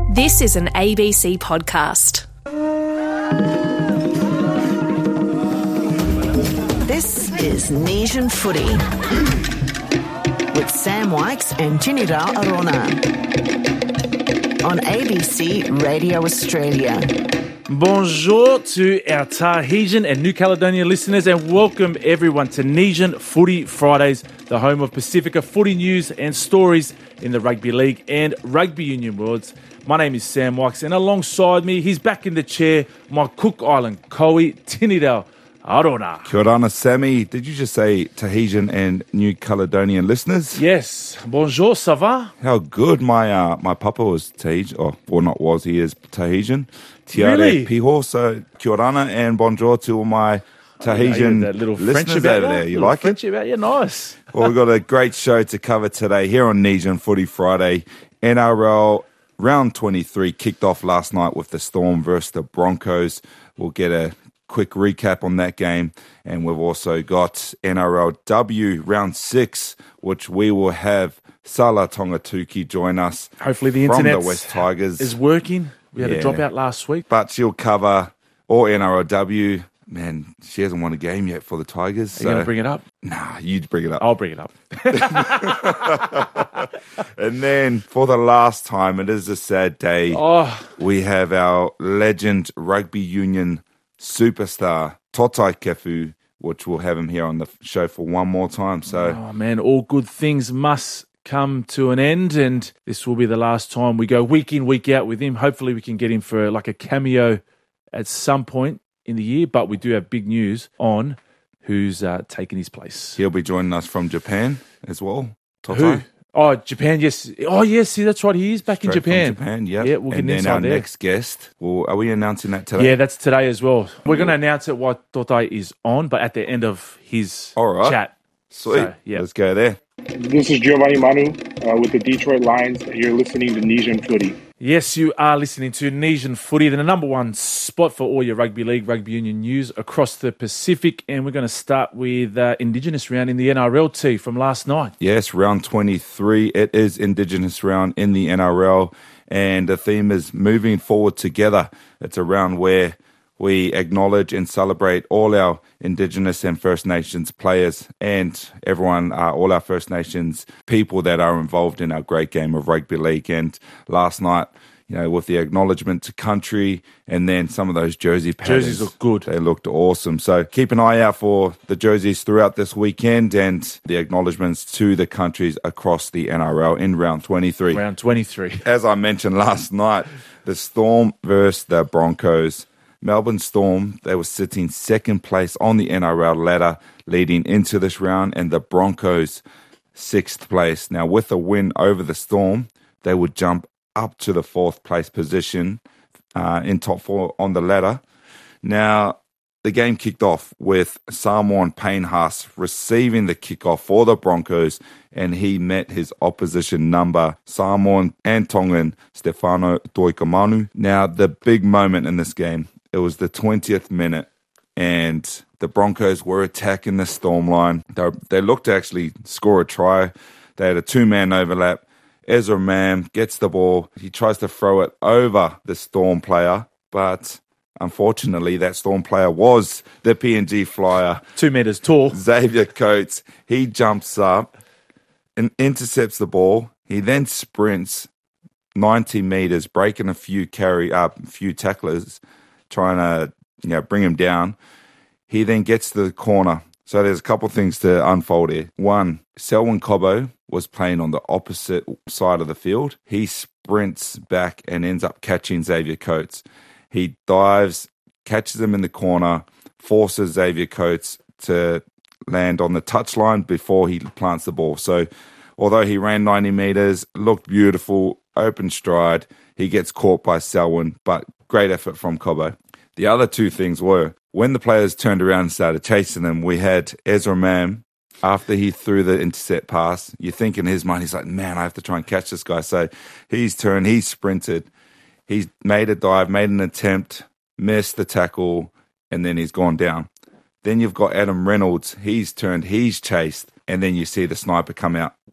This is an ABC podcast. This is Nesian Footy with Sam Wykes and Tinidal Arona on ABC Radio Australia. Bonjour to our Tahitian and New Caledonia listeners, and welcome everyone to Nesian Footy Fridays, the home of Pacifica footy news and stories in the rugby league and rugby union worlds. My name is Sam Wykes, and alongside me, he's back in the chair, my Cook Island Koei Tinidal Arona. Kia ora, Sammy. Did you just say Tahitian and New Caledonian listeners? Yes. Bonjour, ça va? How good. My papa was Tahitian, or not was, he is Tahitian. Tiare Really? Piho, so kia ora and bonjour to all my Tahitian that little listeners French about over there. You little like French it? about you? Nice. Well, we've got a great show to cover today here on Nesian Footy Friday. NRL Round 23 kicked off last night with the Storm versus the Broncos. We'll get a quick recap on that game. And we've also got NRLW Round 6, which we will have Sala Tongatuki join us. Hopefully the from internet the West Tigers. is working. We had a Yeah. dropout last week. But she'll cover all NRLW. Man, she hasn't won a game yet for the Tigers. Are you going to bring it up? Nah, you bring it up. I'll bring it up. And then for the last time, it is a sad day. We have our legend rugby union superstar, Totai Kefu, which we'll have him here on the show for one more time. So, Oh, man, all good things must come to an end, and this will be the last time we go week in, week out with him. Hopefully we can get him for like a cameo at some point in the year, but we do have big news on who's taking his place. he'll be joining us from Japan as well. Who? Totai. Oh, Japan, yes. Oh, yes, see, that's right. He is back in Straight Japan. From Japan, yeah. Yeah, we'll get and an then insight our there. next guest, are we announcing that today? Yeah, that's today as well. We're going to announce it while Totai is on, but at the end of his All right. chat. Sweet. So, yeah. Let's go there. This is Giovanni Manu with the Detroit Lions. You're listening to Nesian Footy. Yes, you are listening to Nesian Footy, the number one spot for all your rugby league, rugby union news across the Pacific. And we're going to start with Indigenous round in the NRLT from last night. Yes, round 23. It is Indigenous round in the NRL, and the theme is moving forward together. It's a round where we acknowledge and celebrate all our Indigenous and First Nations players and everyone, all our First Nations people that are involved in our great game of rugby league. And last night, you know, with the acknowledgement to country and then some of those jersey patterns. Jerseys look good. They looked awesome. So keep an eye out for the jerseys throughout this weekend and the acknowledgements to the countries across the NRL in round 23. Round 23. As I mentioned last night, the Storm versus the Broncos. Melbourne Storm, they were sitting second place on the NRL ladder leading into this round, and the Broncos sixth place. Now, with a win over the Storm, they would jump up to the fourth place position in top four on the ladder. Now, the game kicked off with Samoan Payne Haas receiving the kickoff for the Broncos, and he met his opposition number, Samoan and Tongan Stefano Toikamanu. Now, the big moment in this game, it was the 20th minute, and the Broncos were attacking the Storm line. They looked to actually score a try. They had a two-man overlap. Ezra Mam gets the ball. He tries to throw it over the Storm player, but unfortunately, that Storm player was the PNG flyer, 2 meters tall. Xavier Coates. He jumps up and intercepts the ball. He then sprints 90 meters, breaking a few tacklers, trying to bring him down. He then gets to the corner. So there's a couple of things to unfold here. One, Selwyn Cobbo was playing on the opposite side of the field. He sprints back and ends up catching Xavier Coates. He dives, catches him in the corner, forces Xavier Coates to land on the touchline before he plants the ball. So although he ran 90 meters, looked beautiful, open stride, he gets caught by Selwyn, but great effort from Cobbo. The other two things were, when the players turned around and started chasing them, we had Ezra Mam, after he threw the intercept pass, you think in his mind, he's like, man, I have to try and catch this guy. So he's turned, he's sprinted, he's made a dive, made an attempt, missed the tackle, and then he's gone down. Then you've got Adam Reynolds, he's turned, he's chased, and then you see the sniper come out.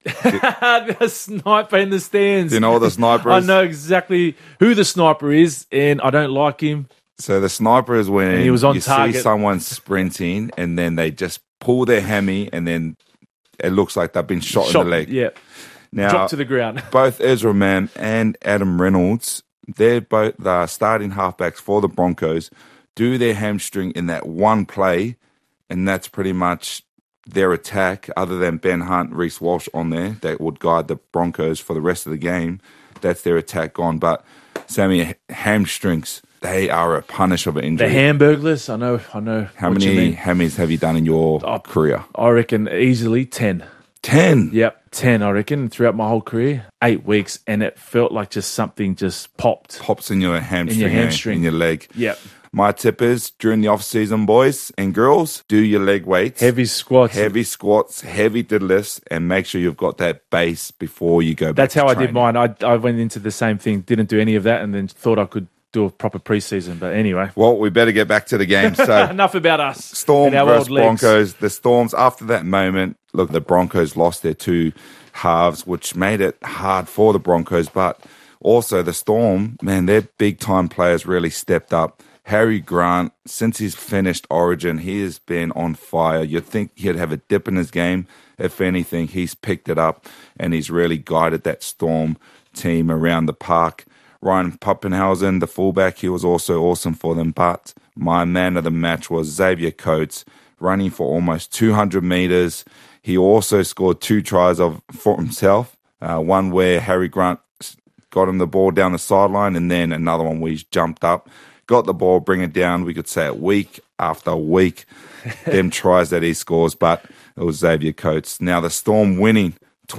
The sniper in the stands. Do you know what the sniper I is? know exactly who the sniper is, and I don't like him. So the sniper is when he was on you target. see someone sprinting and then they just pull their hammy and then it looks like they've been shot in the leg. Yeah. Now, Drop to the ground. both Ezra Mam and Adam Reynolds, they're both the starting halfbacks for the Broncos, do their hamstring in that one play, and that's pretty much their attack, other than Ben Hunt, Reece Walsh on there, that would guide the Broncos for the rest of the game. That's their attack gone. But, Sammy, hamstrings, they are a punish of an The injury. Hamburglers, I know. How what you many mean. hammies have you done in your career? I reckon easily 10. 10. Yep, 10, I reckon, throughout my whole career. 8 weeks, and it felt like just something just popped. Pops in your hamstring, in your leg. Yep. My tip is, during the off-season, boys and girls, do your leg weights. Heavy squats. Heavy squats, heavy deadlifts, and make sure you've got that base before you go back That's to how I training. did mine. I went into the same thing, didn't do any of that, and then thought I could do a proper preseason. But anyway, Well, we better get back to the game. So, enough about us. Storm and our versus old legs. Broncos. The Storms, after that moment, look, the Broncos lost their two halves, which made it hard for the Broncos. But also the Storm, man, their big-time players really stepped up. Harry Grant, since he's finished Origin, he has been on fire. You'd think he'd have a dip in his game. If anything, he's picked it up and he's really guided that Storm team around the park. Ryan Pappenhausen, the fullback, he was also awesome for them. But my man of the match was Xavier Coates, running for almost 200 meters. He also scored 2 tries for himself. One where Harry Grant got him the ball down the sideline, and then another one where he jumped up, got the ball, bring it down. We could say it week after week, them tries that he scores, but it was Xavier Coates. Now the Storm winning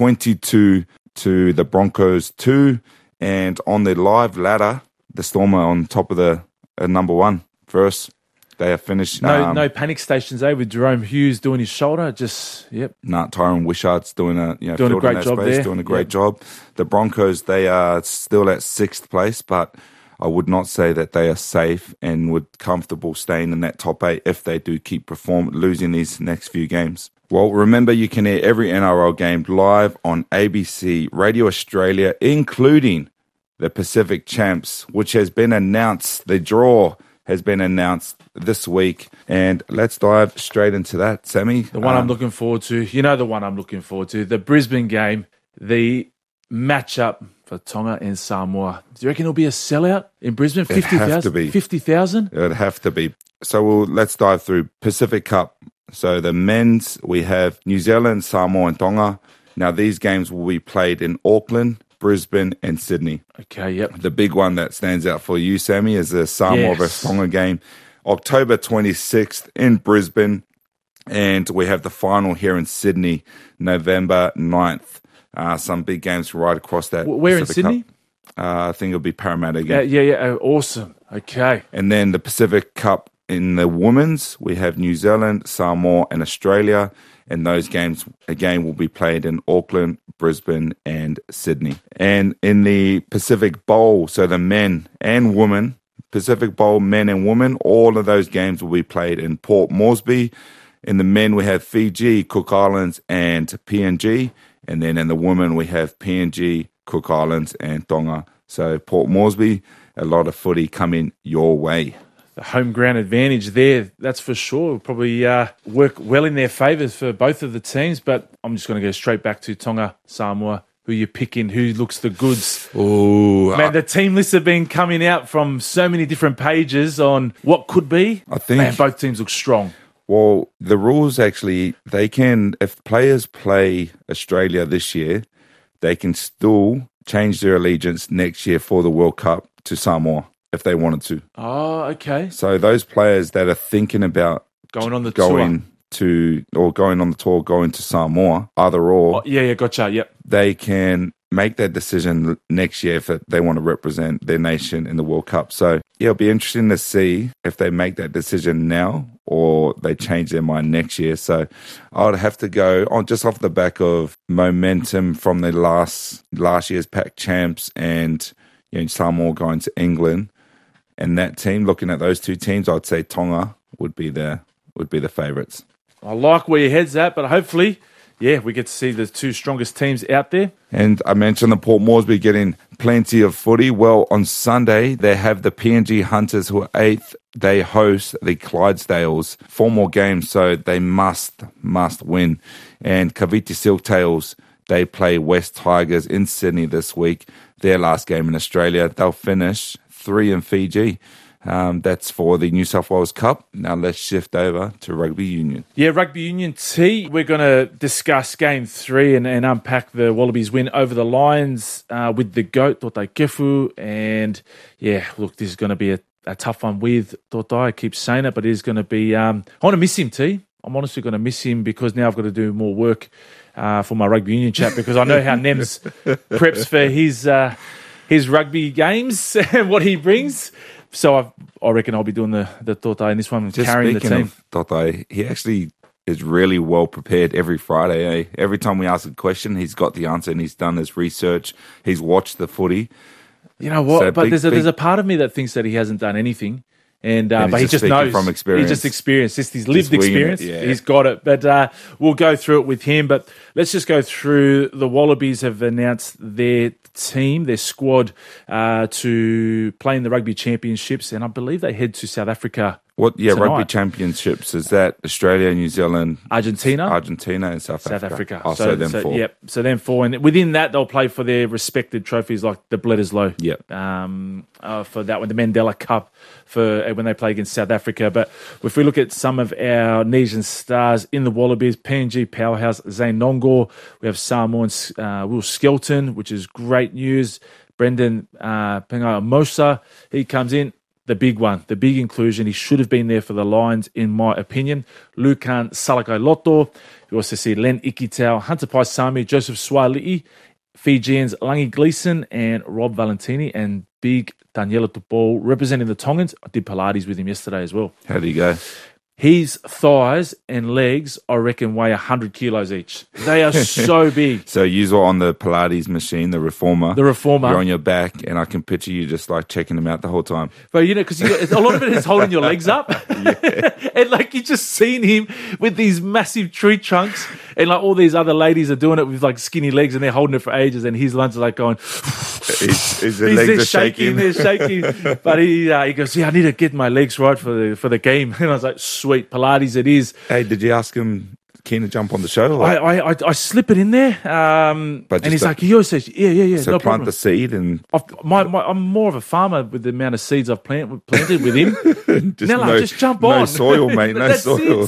22 to the Broncos 2, and on the live ladder, the Storm are on top of the number 1 first. They have finished. No panic stations, with Jerome Hughes doing his shoulder. Tyron Wishart's doing a Doing a great job there. doing a great job. The Broncos, they are still at 6th place, but I would not say that they are safe and would comfortable staying in that top 8 if they do keep losing these next few games. Well, remember, you can hear every NRL game live on ABC Radio Australia, including the Pacific Champs, which has been announced. The draw has been announced this week, and let's dive straight into that, Sammy. The one I'm looking forward to. You know the one I'm looking forward to. The Brisbane game, the matchup for Tonga and Samoa. Do you reckon it'll be a sellout in Brisbane? 50,000? have to be. 50,000? It would have to be. So let's dive through Pacific Cup. So the men's, we have New Zealand, Samoa, and Tonga. Now these games will be played in Auckland, Brisbane, and Sydney. Okay, yep. The big one that stands out for you, Sammy, is the Samoa versus Tonga game, October 26th in Brisbane, and we have the final here in Sydney, November 9th. Some big games right across that. Where in Pacific Sydney? Cup. I think it'll be Parramatta again. Yeah. Awesome. Okay. And then the Pacific Cup in the women's, we have New Zealand, Samoa, and Australia. And those games, again, will be played in Auckland, Brisbane, and Sydney. And in the Pacific Bowl, so the men and women, Pacific Bowl, men and women, all of those games will be played in Port Moresby. In the men, we have Fiji, Cook Islands, and PNG. And then in the women, we have PNG, Cook Islands, and Tonga. So Port Moresby, a lot of footy coming your way. The home ground advantage there, that's for sure. Will probably work well in their favours for both of the teams. But I'm just going to go straight back to Tonga, Samoa. Who you picking? Who looks the goods? Ooh, Man, the team lists have been coming out from so many different pages on what could be. I think- Man, both teams look strong. Well, the rules actually, they can, if players play Australia this year, they can still change their allegiance next year for the World Cup to Samoa if they wanted to. Oh, okay. So those players that are thinking about Going on the going to Samoa, either or, tour. Oh, yeah, gotcha. Yep. they can make that decision next year if they want to represent their nation in the World Cup. So, yeah, it'll be interesting to see if they make that decision now or they change their mind next year. So I would have to go on just off the back of momentum from the last year's Pac champs and Samoa going to England. And that team, looking at those two teams, I'd say Tonga would be the favourites. I like where your head's at, but hopefully yeah, we get to see the two strongest teams out there. And I mentioned the Port Moresby getting plenty of footy. Well, on Sunday, they have the PNG Hunters who are 8th. They host the Clydesdales. 4 more games, so they must win. And Cavite Silktails, they play West Tigers in Sydney this week. Their last game in Australia. They'll finish 3 in Fiji. That's for the New South Wales Cup. Now let's shift over to Rugby Union. Yeah, Rugby Union T. We're going to discuss Game 3 and unpack the Wallabies win over the Lions with the GOAT, Totai Kefu. And yeah, look, this is going to be a tough one with Totai. I keep saying it, but it is going to be... I want to miss him, T. I'm honestly going to miss him because now I've got to do more work for my Rugby Union chat because I know how Nems preps for his rugby games and what he brings. So I reckon I'll be doing the Totai in this one, Just carrying the team. Of Totai, he actually is really well prepared every Friday. Eh? Every time we ask a question, he's got the answer and he's done his research. He's watched the footy. You know what? So but there's a part of me that thinks that he hasn't done anything. And but he just knows from experience. He just experienced. Just his lived experience. Yeah. He's got it. But we'll go through it with him. But let's just go through. The Wallabies have announced their team, their squad, to play in the Rugby Championships, and I believe they head to South Africa. Yeah, tonight. Rugby Championships, is that Australia, New Zealand, Argentina, and South Africa. Oh, so them 4. Yep. So them 4, and within that they'll play for their respected trophies like the Bledisloe. Yep. For that one, the Mandela Cup for when they play against South Africa. But if we look at some of our Nesian stars in the Wallabies, PNG powerhouse Zane Nongor, we have Samoan Will Skelton, which is great news. Brendan Pengai Mosa, he comes in. The big one, the big inclusion. He should have been there for the Lions, in my opinion. Lukan Salakai Loto. You also see Len Ikitau, Hunter Paisami, Joseph Swali'i, Fijians Langi Gleeson, and Rob Valentini, and big Daniela Tupou representing the Tongans. I did Pilates with him yesterday as well. How do you go? His thighs and legs, I reckon, weigh 100 kilos each. They are so big. So you were on the Pilates machine, the Reformer. The Reformer. You're on your back, and I can picture you just like checking them out the whole time. But you know, because a lot of it is holding your legs up. And like you just seen him with these massive tree trunks, and like all these other ladies are doing it with like skinny legs, and they're holding it for ages, and his lungs are like going... His legs are shaking. They're shaking. But he goes, yeah, I need to get my legs right for the game. And I was like, sweet, Pilates it is. Hey, did you ask him keen to jump on the show? I slip it in there. And he's like, he always says, yeah, so no plant problem. the seed and... I'm more of a farmer with the amount of seeds I've planted with him. Just jump on. No soil, mate, no soil.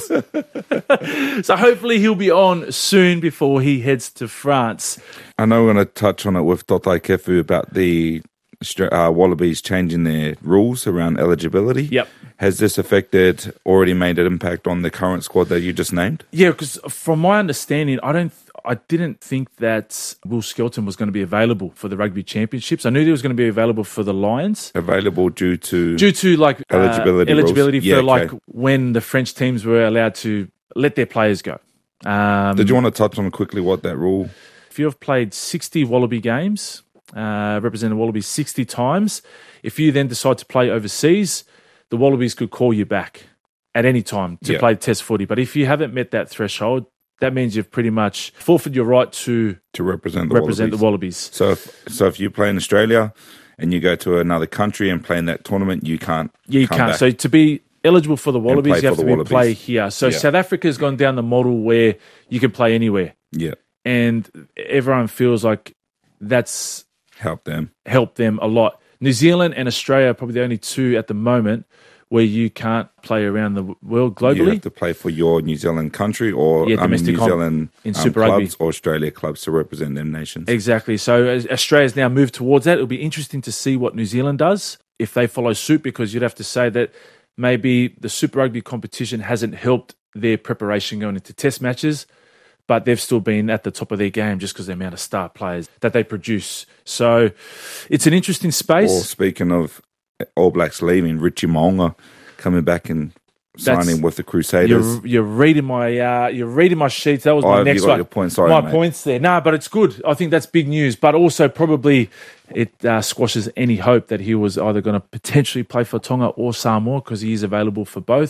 So hopefully he'll be on soon before he heads to France. I know we're going to touch on it with Totai Kefu about the Wallabies changing their rules around eligibility. Yep. Has this already made an impact on the current squad that you just named? Yeah, because from my understanding, I didn't think that Will Skelton was going to be available for the Rugby Championships. I knew he was going to be available for the Lions. Available due to like eligibility for like when the French teams were allowed to let their players go. Did you want to touch on quickly what that rule? If you have played 60 Wallaby games, represented Wallabies 60 times, if you then decide to play overseas, the Wallabies could call you back at any time to play test footy. But if you haven't met that threshold, that means you've pretty much forfeited your right to represent the Wallabies. So if you play in Australia and you go to another country and play in that tournament, you can't. Yeah, you can't. So to be eligible for the Wallabies, you have to play here. So yeah. South Africa's gone down the model where you can play anywhere. Yeah. And everyone feels like that's helped them a lot. New Zealand and Australia are probably the only two at the moment where you can't play around the world globally. You have to play for your New Zealand country or New Zealand in Super clubs Rugby or Australia clubs to represent them nations. Exactly. So Australia's now moved towards that. It'll be interesting to see what New Zealand does if they follow suit, because you'd have to say that maybe the Super Rugby competition hasn't helped their preparation going into test matches, but they've still been at the top of their game just because of the amount of star players that they produce. So it's an interesting space. Or speaking of All Blacks leaving, Richie Mo'unga coming back and signing with the Crusaders. You're reading my sheets. That was my next you got one. Your point. Sorry, my mate. points there. No, but it's good. I think that's big news. But also probably it squashes any hope that he was either going to potentially play for Tonga or Samoa, because he is available for both.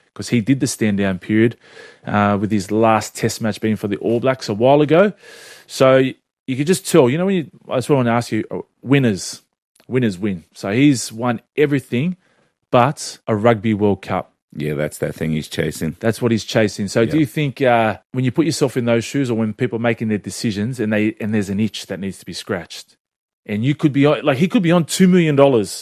because he did the stand-down period with his last test match being for the All Blacks a while ago. So you could just tell, that's what I want to ask you, winners win. So he's won everything but a Rugby World Cup. Yeah, that's that thing he's chasing. That's what he's chasing. So do you think when you put yourself in those shoes, or when people are making their decisions and there's an itch that needs to be scratched, and you could be on, he could be on $2 million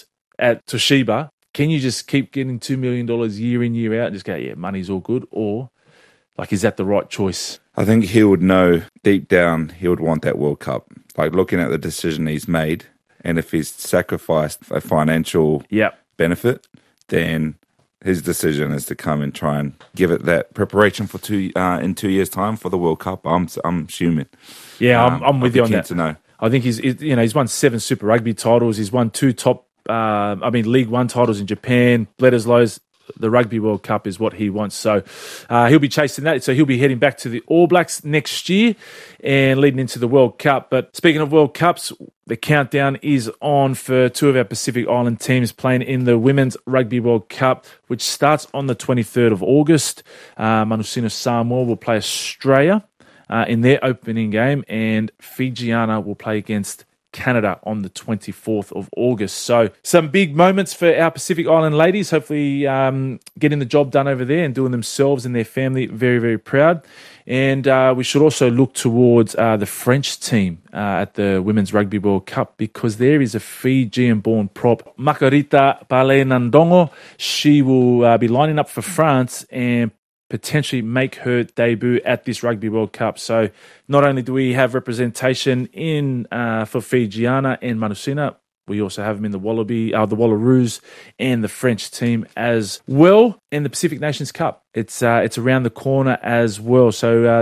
at Toshiba, can you just keep getting $2 million year in, year out and just go, yeah, money's all good? Or is that the right choice? I think he would know deep down he would want that World Cup. Looking at the decision he's made, and if he's sacrificed a financial benefit, then his decision is to come and try and give it that preparation for in 2 years' time for the World Cup. I'm assuming. Yeah, I'm with you on that. To know. I think he's won 7 Super Rugby titles. He's won 2 top, League One titles in Japan. Bledisloe's, the Rugby World Cup is what he wants. So he'll be chasing that. So he'll be heading back to the All Blacks next year and leading into the World Cup. But speaking of World Cups, the countdown is on for 2 of our Pacific Island teams playing in the Women's Rugby World Cup, which starts on the 23rd of August. Manusina Samoa will play Australia in their opening game, and Fijiana will play against Canada on the 24th of August. So some big moments for our Pacific Island ladies, hopefully getting the job done over there and doing themselves and their family very, very proud. And we should also look towards the French team at the Women's Rugby World Cup, because there is a Fijian-born prop, Makarita Pale-Nandongo. She will be lining up for France and potentially make her debut at this Rugby World Cup. So not only do we have representation in for Fijiana and Manusina, we also have them in the Wallaroos and the French team as well, and the Pacific Nations Cup. It's around the corner as well. So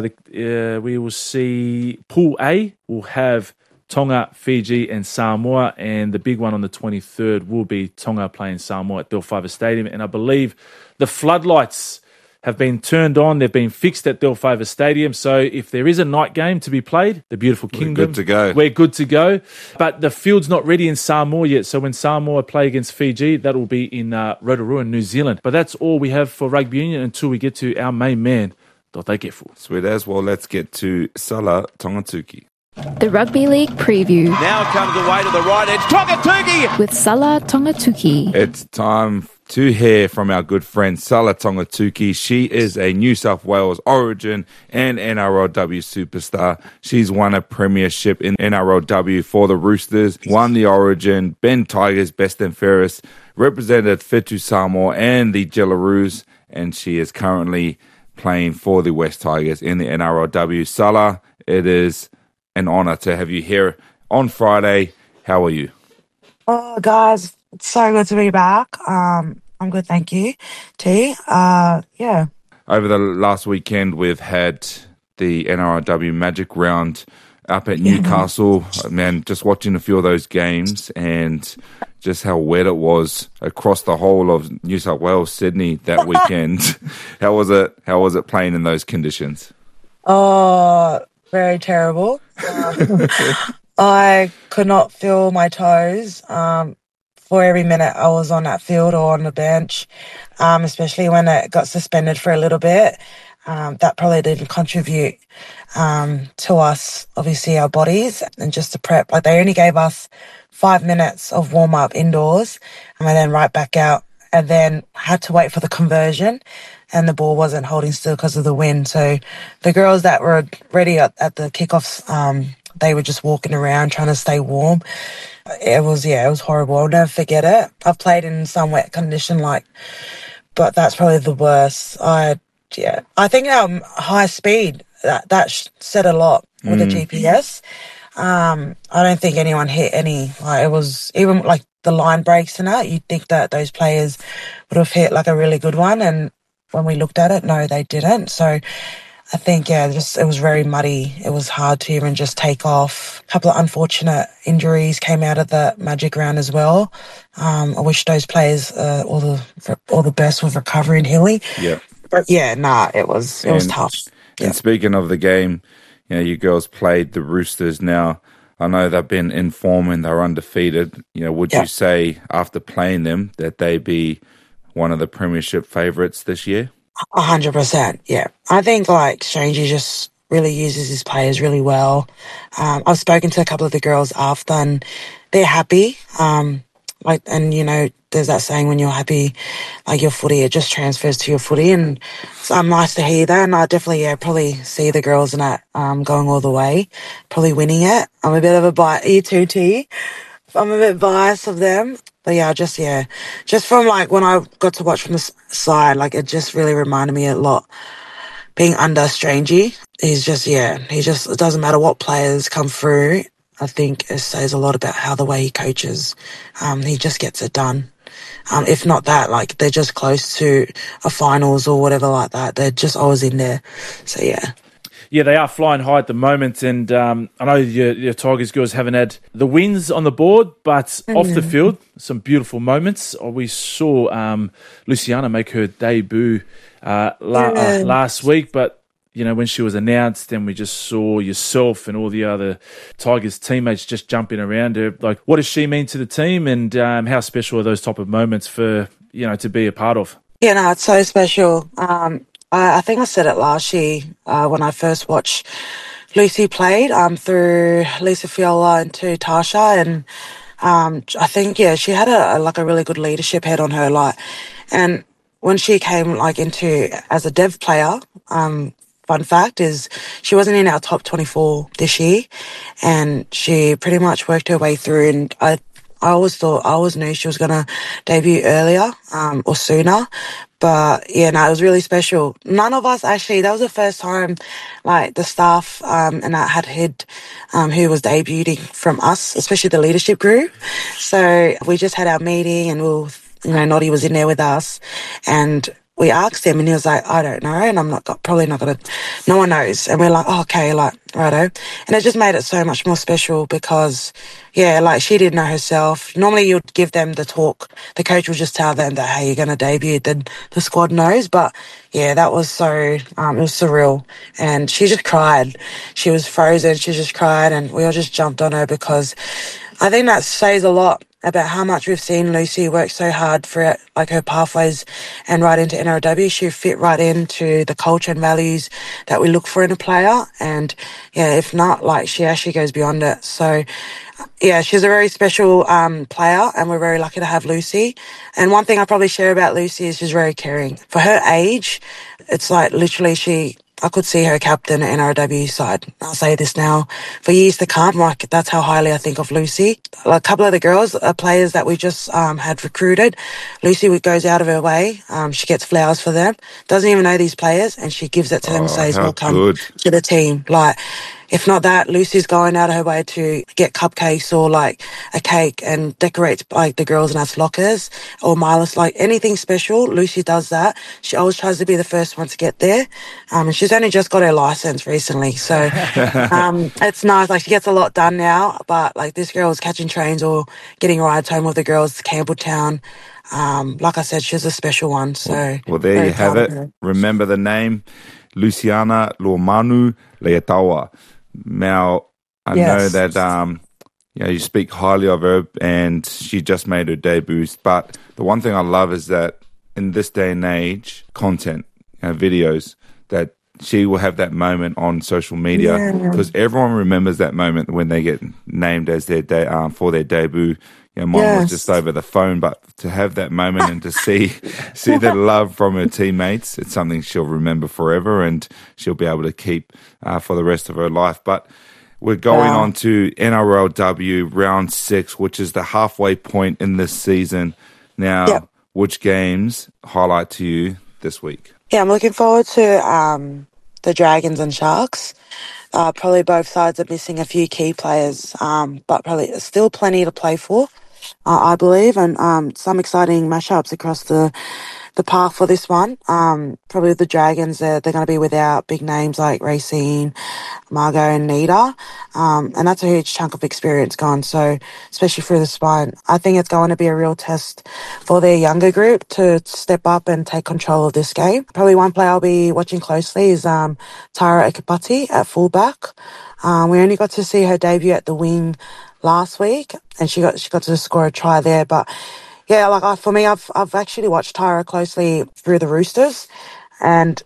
we will see Pool A will have Tonga, Fiji and Samoa, and the big one on the 23rd will be Tonga playing Samoa at Delphiva Stadium. And I believe the floodlights have been turned on. They've been fixed at Delphiva Stadium. So if there is a night game to be played, the beautiful Kingdom, we're good to go. But the field's not ready in Samoa yet. So when Samoa play against Fiji, that will be in Rotorua, New Zealand. But that's all we have for rugby union until we get to our main man, Dr. Kefu. Sweet as well. Let's get to Sala Tongatuki. The Rugby League preview. Now comes away to the right edge. Tongatuki! With Sala Tongatuki. It's time to hear from our good friend Sala Tongatuki. She is a New South Wales Origin and NRLW superstar. She's won a premiership in NRLW for the Roosters, won the Origin, Ben Tigers Best and Fairest, represented Whetu Samoa and the Jillaroos, and she is currently playing for the West Tigers in the NRLW. Sala, it is an honour to have you here on Friday. How are you? Oh, guys, it's so good to be back. I'm good, thank you. T. Yeah. Over the last weekend, we've had the NRLW Magic Round up at Newcastle. Man, just watching a few of those games and just how wet it was across the whole of New South Wales, Sydney that weekend. How was it? How was it playing in those conditions? Oh, very terrible. I could not feel my toes for every minute I was on that field or on the bench, especially when it got suspended for a little bit. That probably didn't contribute to us, obviously, our bodies, and just to prep. Like, they only gave us 5 minutes of warm-up indoors and then right back out, and then had to wait for the conversion, and the ball wasn't holding still because of the wind. So the girls that were ready at the kickoffs, they were just walking around trying to stay warm. It was horrible. I'll never forget it. I've played in some wet condition, but that's probably the worst. I think high speed, that said a lot with the GPS. I don't think anyone hit any, it was even the line breaks and that, you'd think that those players would have hit a really good one, and when we looked at it, no, they didn't. So I think, it was very muddy. It was hard to even just take off. A couple of unfortunate injuries came out of the Magic Round as well. I wish those players all the best with recovery and healing. Yeah. But it was tough. And speaking of the game, you girls played the Roosters. Now, I know they've been in form and they're undefeated. Would you say after playing them that they be one of the premiership favourites this year? 100%. Yeah. I think like Strangey just really uses his players really well. I've spoken to a couple of the girls after and they're happy. And there's that saying when you're happy, like your footy, it just transfers to your footy. And so nice to hear that. And I definitely, probably see the girls in that, going all the way, probably winning it. I'm a bit of a you too, T. I'm a bit biased of them. But just from like when I got to watch from the side, like it just really reminded me a lot being under Strangey. It doesn't matter what players come through. I think it says a lot about how the way he coaches. He just gets it done. If not that, like they're just close to a finals or whatever like that. They're just always in there. So yeah. Yeah, they are flying high at the moment, and I know your Tigers girls haven't had the wins on the board, but off the field, some beautiful moments. We saw Luciana make her debut last week, but when she was announced, then we just saw yourself and all the other Tigers teammates just jumping around her. Like, what does she mean to the team, and how special are those type of moments for to be a part of? Yeah, no, it's so special. I think I said it last year when I first watched Lucy played through Lisa Fiola and to Tasha, and I think she had a really good leadership head on her, and when she came into as a dev player, fun fact is she wasn't in our top 24 this year, and she pretty much worked her way through, and I always knew she was going to debut earlier or sooner. But it was really special. None of us actually, that was the first time the staff and I had heard who was debuting from us, especially the leadership group. So we just had our meeting and Noddy was in there with us and we asked him and he was like, I don't know, and I'm probably not going to, no one knows. And we're like, oh, okay, righto. And it just made it so much more special because, she didn't know herself. Normally you'd give them the talk. The coach would just tell them that, hey, you're going to debut, then the squad knows. But that was so, it was surreal. And she just cried. She was frozen. She just cried and we all just jumped on her because I think that says a lot about how much we've seen Lucy work so hard for her pathways and right into NRW. She fit right into the culture and values that we look for in a player. And if not, she actually goes beyond it. So she's a very special player and we're very lucky to have Lucy. And one thing I probably share about Lucy is she's very caring. For her age, it's literally I could see her captain at NRW side. I'll say this now for years to come. That's how highly I think of Lucy. A couple of the girls are players that we just had recruited. Lucy goes out of her way. She gets flowers for them. Doesn't even know these players, and she gives it to them and says, "Welcome to the team." If not that, Lucy's going out of her way to get cupcakes or a cake and decorates the girls in us lockers or Milas, anything special. Lucy does that. She always tries to be the first one to get there. And she's only just got her license recently. So, it's nice. She gets a lot done now, but this girl is catching trains or getting rides home with the girls to Campbelltown. Like I said, she's a special one. So, well there you have it. Remember the name, Luciana Lomanu Leatawa. Now, I know that you speak highly of her and she just made her debut, but the one thing I love is that in this day and age, content, videos, that she will have that moment on social media because everyone remembers that moment when they get named as their for their debut. Mine was just over the phone, but to have that moment and to see the love from her teammates, it's something she'll remember forever and she'll be able to keep for the rest of her life. But we're going on to NRLW round 6, which is the halfway point in this season. Now, which games highlight to you this week? Yeah, I'm looking forward to the Dragons and Sharks. Probably both sides are missing a few key players, but probably still plenty to play for. I believe, and some exciting mashups across the path for this one. Probably the Dragons, they're going to be without big names like Racine, Margot and Nita, and that's a huge chunk of experience gone, so especially through the spine. I think it's going to be a real test for their younger group to step up and take control of this game. Probably one player I'll be watching closely is Tara Ekapati at fullback. We only got to see her debut at the wing last week, and she got to score a try there. But for me, I've actually watched Tyra closely through the Roosters. And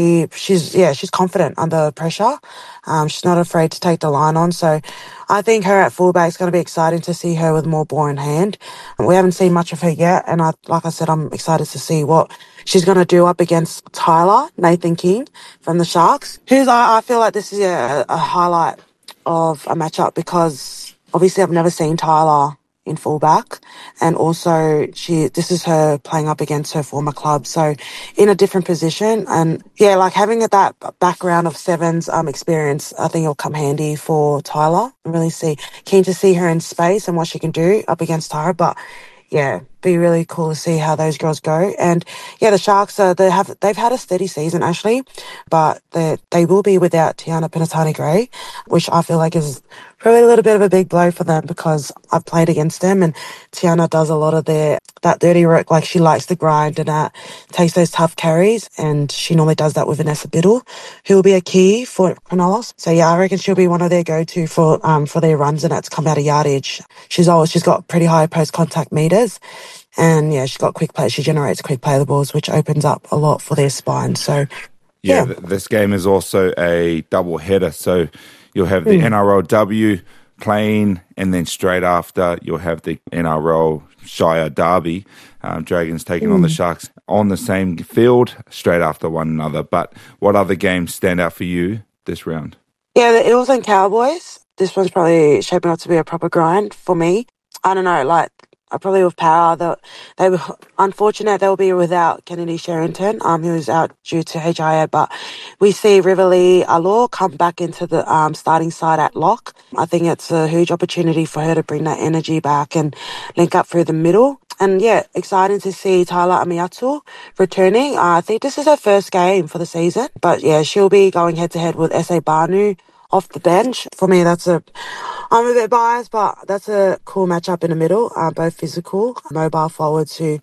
she's confident under pressure. She's not afraid to take the line on. So I think her at fullback is going to be exciting to see her with more ball in hand. We haven't seen much of her yet. And like I said, I'm excited to see what she's going to do up against Tyler, Nathan King from the Sharks. I feel like this is a highlight of a matchup because obviously I've never seen Tyler in fullback, and also this is her playing up against her former club, so in a different position. And yeah, like having that background of sevens experience, I think it'll come handy for Tyler. I'm really keen to see her in space and what she can do up against Tyra. But yeah, be really cool to see how those girls go. And yeah, the Sharks they've had a steady season actually, but they will be without Tiana Penatani-Gray, which I feel like is probably a little bit of a big blow for them because I've played against them and Tiana does a lot of that dirty work. Like she likes the grind and takes those tough carries, and she normally does that with Vanessa Biddle, who will be a key for Cronulla. So yeah, I reckon she'll be one of their go-to for their runs, and that's come out of yardage. She's got pretty high post-contact meters. And yeah, she's got quick play. She generates quick play the balls, which opens up a lot for their spine. So yeah. This game is also a double header. So you'll have the NRLW playing, and then straight after you'll have the NRL Shire Derby. Dragons taking on the Sharks on the same field straight after one another. But what other games stand out for you this round? Yeah, the Eels and Cowboys. This one's probably shaping up to be a proper grind for me. I don't know, like I probably with power. They were unfortunate they'll be without Kennedy Sherrington, who was out due to HIA, but we see Riverly Alor come back into the starting side at lock. I think it's a huge opportunity for her to bring that energy back and link up through the middle. And yeah, exciting to see Tyler Amiatu returning. I think this is her first game for the season, but yeah, she'll be going head to head with S.A. Barnu off the bench. For me, I'm a bit biased, but that's a cool matchup in the middle. Both physical, mobile forwards who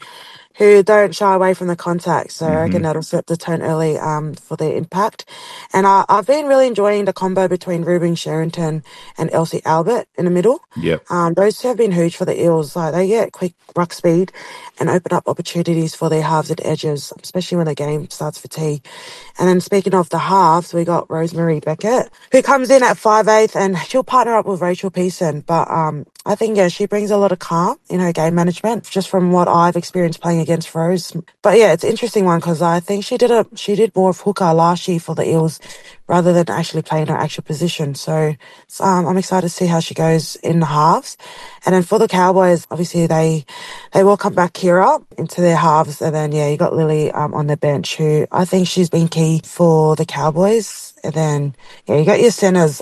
don't shy away from the contact. So I reckon that'll set the tone early for their impact. And I've been really enjoying the combo between Ruben Sherrington and Elsie Albert in the middle. Yep. Those two have been huge for the Eels. Like they get quick ruck speed and open up opportunities for their halves and edges, especially when the game starts for tea. And then speaking of the halves, we got Rosemary Beckett, who comes in at 5'8", and she'll partner up with Rachel Pearson. But I think, yeah, she brings a lot of calm in her game management, just from what I've experienced playing against Rose. But yeah, it's an interesting one because I think she did more of hooker last year for the Eels rather than actually playing her actual position. So I'm excited to see how she goes in the halves. And then for the Cowboys, obviously they welcome back Kira into their halves. And then, yeah, you got Lily on the bench, who I think she's been key for the Cowboys. And then, yeah, you got your centers.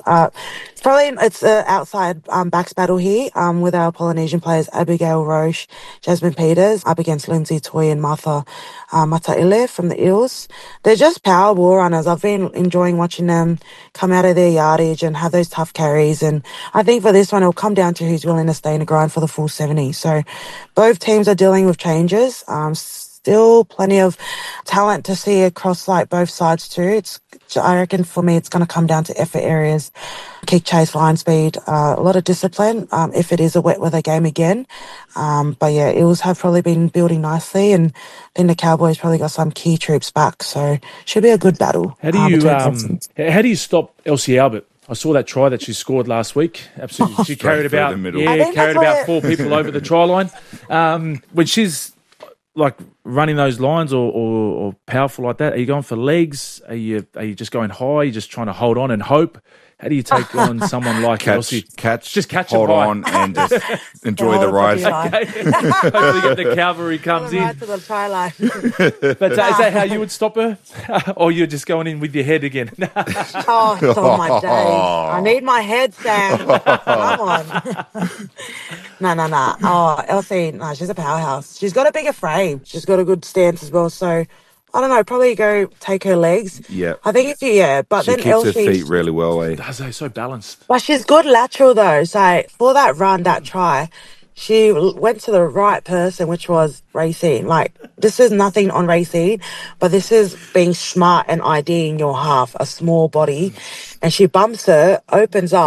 It's an outside backs battle here with our Polynesian players, Abigail Roche, Jasmine Peters, up against Lindsay Toy and Martha Mataile from the Eels. They're just power ball runners. I've been enjoying watching them come out of their yardage and have those tough carries. And I think for this one, it'll come down to who's willing to stay in the grind for the full 70. So both teams are dealing with changes. Still plenty of talent to see across like both sides too. I reckon for me, it's going to come down to effort areas, kick, chase, line speed, a lot of discipline if it is a wet weather game again. But yeah, Eels have probably been building nicely, and then the Cowboys probably got some key troops back, so should be a good battle. How do you stop Elsie Albert? I saw that try that she scored last week. Absolutely, she carried about four people over the try line. When she's like running those lines or powerful like that, are you going for legs? Are you just going high? Are you just trying to hold on and hope? How do you take on someone like Elsie? Just hold on and just enjoy the ride. Okay. Hopefully the cavalry comes in. Right to the try line. But is that how you would stop her? Or you're just going in with your head again? Oh, it's all my days. I need my head, Sam. Come on. No. Oh, Elsie, no, she's a powerhouse. She's got a bigger frame. She's got a good stance as well, so I don't know, probably go take her legs. Yeah. I think but she then keeps her feet really well, eh? Does, so balanced. But she's good lateral though, so for that run, that try, she went to the right person, which was Racine. Like, this is nothing on Racine, but this is being smart and IDing your half, a small body. And she bumps her, opens up,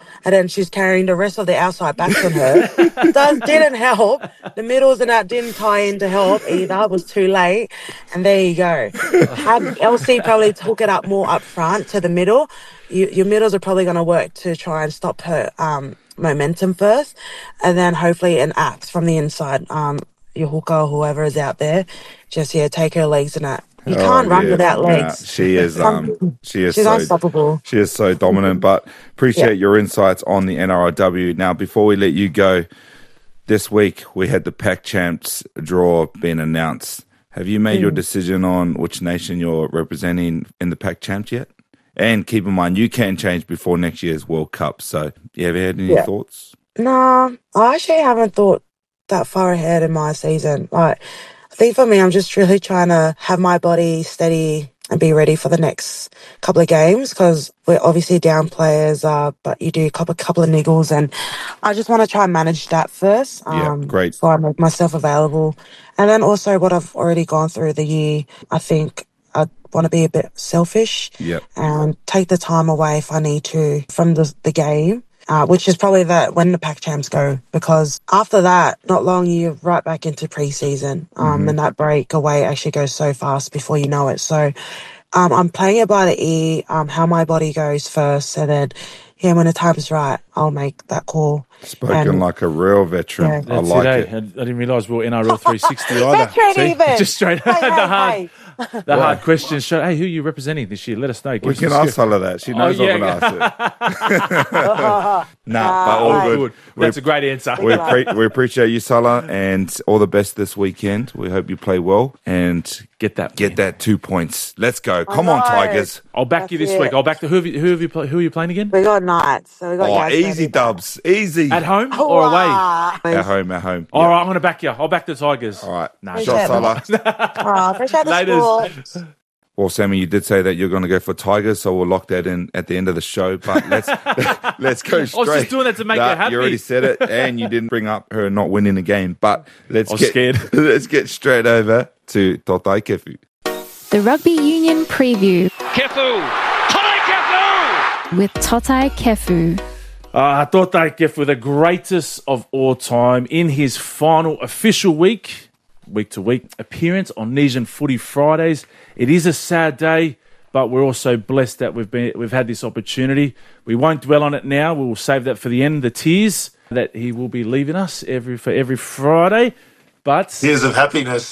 and then she's carrying the rest of the outside backs on her. Didn't help. The middles and that didn't tie in to help either. It was too late. And there you go. Had LC probably took it up more up front to the middle, your middles are probably going to work to try and stop her momentum first, and then hopefully an axe from the inside. Your hooker or whoever is out there, just take her legs and that. You can't run without legs. She is she's so unstoppable. She is so dominant. But appreciate your insights on the NRLW. Now, before we let you go, this week we had the Pac Champs draw being announced. Have you made your decision on which nation you're representing in the Pac Champs yet? And keep in mind, you can change before next year's World Cup. So, you ever had any thoughts? No, I actually haven't thought that far ahead in my season. Like, I think for me, I'm just really trying to have my body steady and be ready for the next couple of games, because we're obviously down players, but you do a couple of niggles, and I just want to try and manage that first. Great. So I make myself available. And then also what I've already gone through the year, I think I want to be a bit selfish and take the time away if I need to from the game. Which is probably when the Pac Champs go, because after that, not long, you're right back into pre-season. And that break away actually goes so fast before you know it. So I'm playing it by the ear, how my body goes first, and then when the time's right, I'll make that call. Spoken like a real veteran. Yeah. I like it. I didn't realise we were NRL 360 either. Veteran even. Just straight the hard question. Hey, who are you representing this year? Let us know. We can ask Salah that. She knows I'm going to ask it. But all good. That's a great answer. We appreciate you, Salah, and all the best this weekend. We hope you play well and get that 2 points. Let's go. Come on, Tigers. I'll back you this week. I'll back who are you playing again? We got Knights. So we got easy dubs. Easy. At home or away? At home. All right, I'm going to back you. I'll back the Tigers. All right. Appreciate Shot, Salah. Appreciate the support. Well, Sammy, you did say that you're going to go for Tigers, so we'll lock that in at the end of the show. But let's go straight. I was just doing that to make her happy. You already said it, and you didn't bring up her not winning the game. But let's get straight over to Totai Kefu. The Rugby Union Preview. Kefu! Totai Kefu! With Totai Kefu. Totai Kefu, the greatest of all time, in his final official week-to-week appearance on Nesian Footy Fridays. It is a sad day, but we're also blessed that we've had this opportunity. We won't dwell on it now. We will save that for the end, the tears that he will be leaving us for every Friday. But tears of happiness.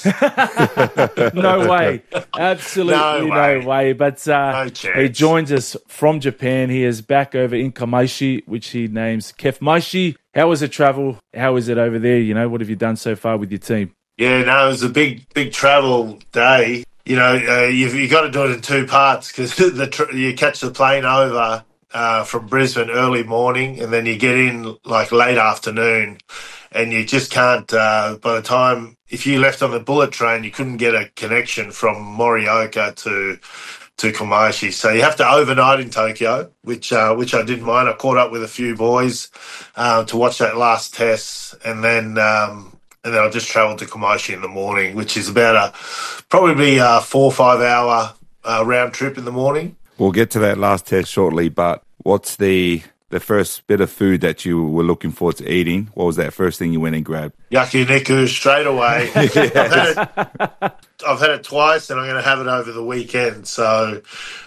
No way. Absolutely no way. But no he joins us from Japan. He is back over in Kamaishi, which he names Kefmaishi. How was the travel? How is it over there? What have you done so far with your team? Yeah, no, it was a big travel day. You've got to do it in two parts, because you catch the plane over from Brisbane early morning, and then you get in like late afternoon, and you just can't. By the time, if you left on the bullet train, you couldn't get a connection from Morioka to Kamaishi, so you have to overnight in Tokyo, which I didn't mind. I caught up with a few boys to watch that last test, and then I just travelled to Kamaishi in the morning, which is about probably a 4 or 5 hour round trip in the morning. We'll get to that last test shortly, but what's the first bit of food that you were looking forward to eating? What was that first thing you went and grabbed? Yakiniku straight away. I've had it twice, and I'm going to have it over the weekend. So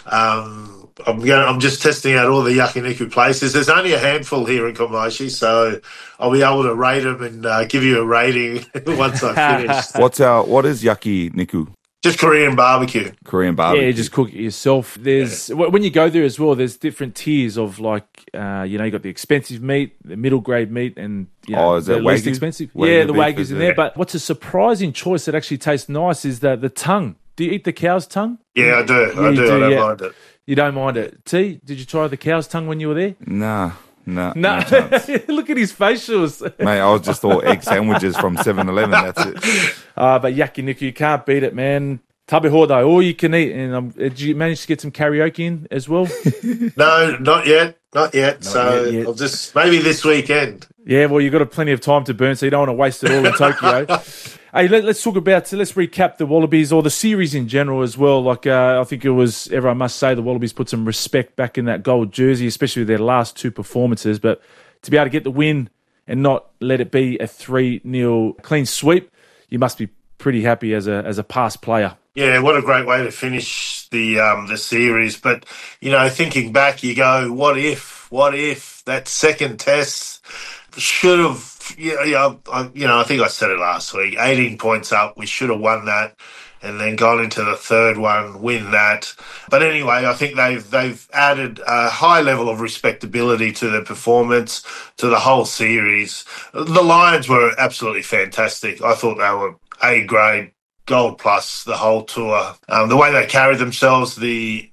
I'm just testing out all the yakiniku places. There's only a handful here in Kamaishi, so I'll be able to rate them and give you a rating once I finish. What is yakiniku? Just Korean barbecue. Yeah, just cook it yourself. When you go there as well, there's different tiers of you got the expensive meat, the middle grade meat, and is that the least expensive. Wagyu The Wagyu's in there. But what's a surprising choice that actually tastes nice is the tongue. Do you eat the cow's tongue? Yeah, I do. I don't mind it. You don't mind it. T, did you try the cow's tongue when you were there? No. Look at his facials. Mate, I was just all egg sandwiches from 7-Eleven. That's it. But yakiniku, you can't beat it, man. Tabehodai, all you can eat. And did you manage to get some karaoke in as well? No, not yet. So I'll just maybe this weekend. Yeah, well, you've got plenty of time to burn, so you don't want to waste it all in Tokyo. Hey, let's talk about, let's recap the Wallabies or the series in general as well. Like, I think everyone must say the Wallabies put some respect back in that gold jersey, especially with their last two performances. But to be able to get the win and not let it be a 3-0 clean sweep, you must be pretty happy as a past player. Yeah, what a great way to finish the series. But, thinking back, you go, what if that second test should have, I think I said it last week, 18 points up, we should have won that and then gone into the third one, win that. But anyway, I think they've added a high level of respectability to their performance, to the whole series. The Lions were absolutely fantastic. I thought they were A-grade, gold plus the whole tour. The way they carried themselves, the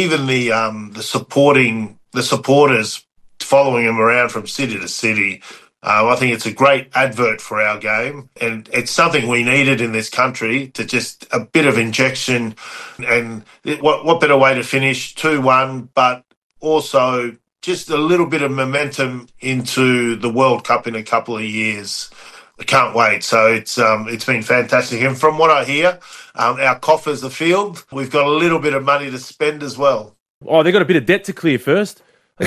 supporters following them around from city to city. I think it's a great advert for our game, and it's something we needed in this country, to just a bit of injection. And what better way to finish 2-1, but also just a little bit of momentum into the World Cup in a couple of years. I can't wait. So it's been fantastic. And from what I hear, our coffers are filled. We've got a little bit of money to spend as well. Oh, they've got a bit of debt to clear first. I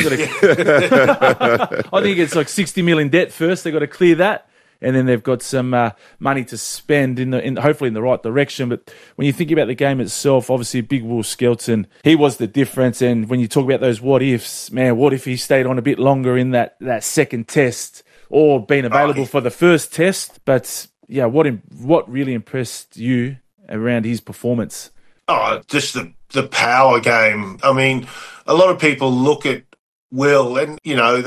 think it's like 60 million debt first. They've got to clear that, and then they've got some money to spend hopefully in the right direction. But when you think about the game itself, obviously Big Will Skelton, he was the difference. And when you talk about those what ifs, man, what if he stayed on a bit longer in that second test, or been available for the first test? But yeah, what really impressed you around his performance? Oh, just the power game. I mean, a lot of people look at Will, and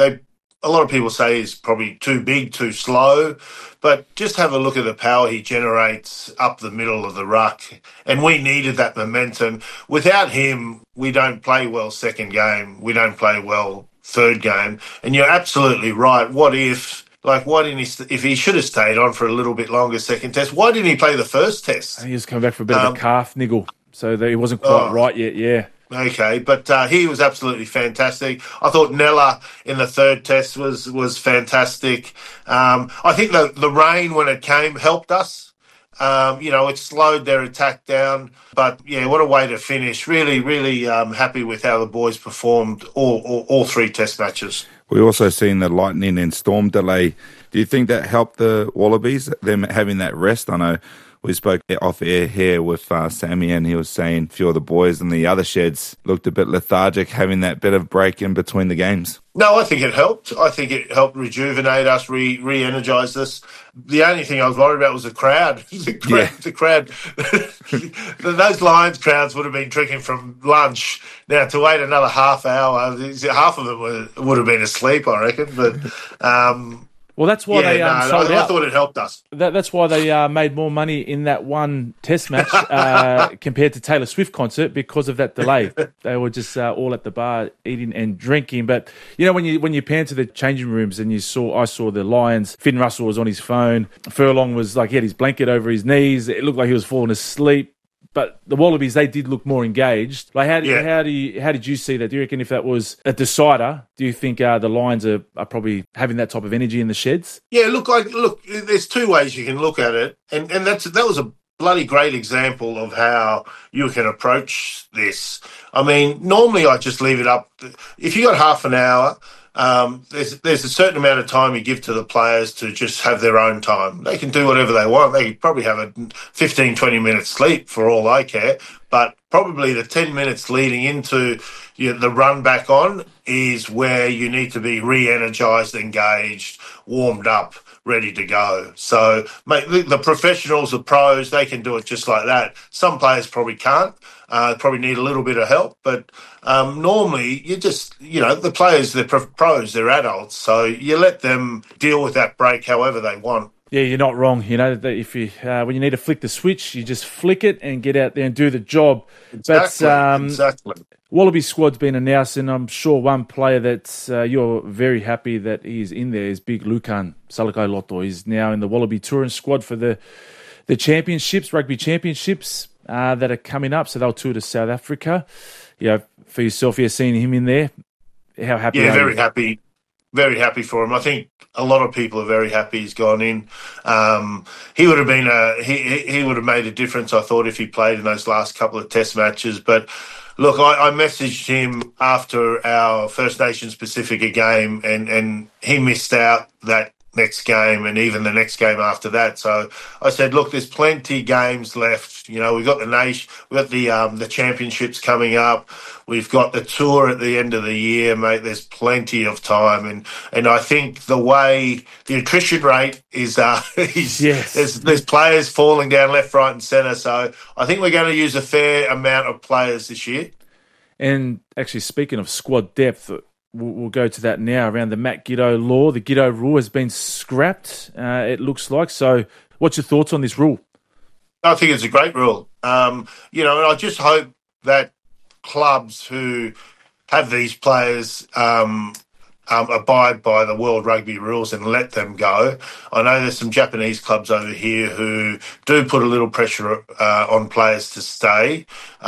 a lot of people say he's probably too big, too slow, but just have a look at the power he generates up the middle of the ruck, and we needed that momentum. Without him, we don't play well second game, we don't play well third game, and you're absolutely right. What if? Why didn't if he should have stayed on for a little bit longer second test, why didn't he play the first test? He was coming back for a bit of a calf niggle, so that he wasn't quite right yet, yeah. Okay, but he was absolutely fantastic. I thought Nella in the third test was fantastic. I think the rain, when it came, helped us. It slowed their attack down. But, yeah, what a way to finish. Really, really happy with how the boys performed all three test matches. We also seen the lightning and storm delay. Do you think that helped the Wallabies, them having that rest? I know we spoke off air here with Sammy, and he was saying a few of the boys in the other sheds looked a bit lethargic, having that bit of break in between the games. No, I think it helped. I think it helped rejuvenate us, re-energise us. The only thing I was worried about was the crowd. The crowd. Those Lions crowds would have been drinking from lunch. Now, to wait another half hour, half of them would have been asleep, I reckon. But well, that's why they sold out. I thought it helped us. That's why they made more money in that one test match compared to Taylor Swift concert, because of that delay. They were just all at the bar eating and drinking. But when you pan to the changing rooms and I saw the Lions. Finn Russell was on his phone. Furlong was he had his blanket over his knees. It looked like he was falling asleep. But the Wallabies, they did look more engaged. How did you see that? Do you reckon if that was a decider, do you think the Lions are probably having that type of energy in the sheds? Yeah, look. There's two ways you can look at it, and that was a bloody great example of how you can approach this. I mean, normally I just leave it up. If you got half an hour. There's a certain amount of time you give to the players to just have their own time. They can do whatever they want. They could probably have a 15, 20 minute sleep for all I care. But probably the 10 minutes leading into the run back on is where you need to be re-energised, engaged, warmed up, ready to go. So, mate, the professionals, the pros, they can do it just like that. Some players probably can't. Probably need a little bit of help, but normally you just, the players, they're pros, they're adults, so you let them deal with that break however they want. Yeah, you're not wrong. That if you when you need to flick the switch, you just flick it and get out there and do the job. Exactly. Wallaby squad's been announced, and I'm sure one player that you're very happy that he's in there is Big Lukan Salakaia-Loto. He's now in the Wallaby touring squad for the championships, rugby championships. That are coming up, so they'll tour to South Africa. For yourself, you're seeing him in there. How happy? Yeah, very happy. very happy for him. I think a lot of people are very happy he's gone in. He would have been he would have made a difference, I thought, if he played in those last couple of Test matches. But look, I messaged him after our First Nations Pacifica game, and he missed out that next game and even the next game after that. So I said, look, there's plenty games left. You know, we've got the championships coming up. We've got the tour at the end of the year, mate. There's plenty of time, and I think the way the attrition rate is, yes. there's players falling down left, right, and centre. So I think we're going to use a fair amount of players this year. And actually, speaking of squad depth, we'll go to that now around the Matt Giteau law. The Giteau rule has been scrapped, it looks like. So what's your thoughts on this rule? I think it's a great rule. And I just hope that clubs who have these players abide by the World Rugby rules and let them go. I know there's some Japanese clubs over here who do put a little pressure on players to stay.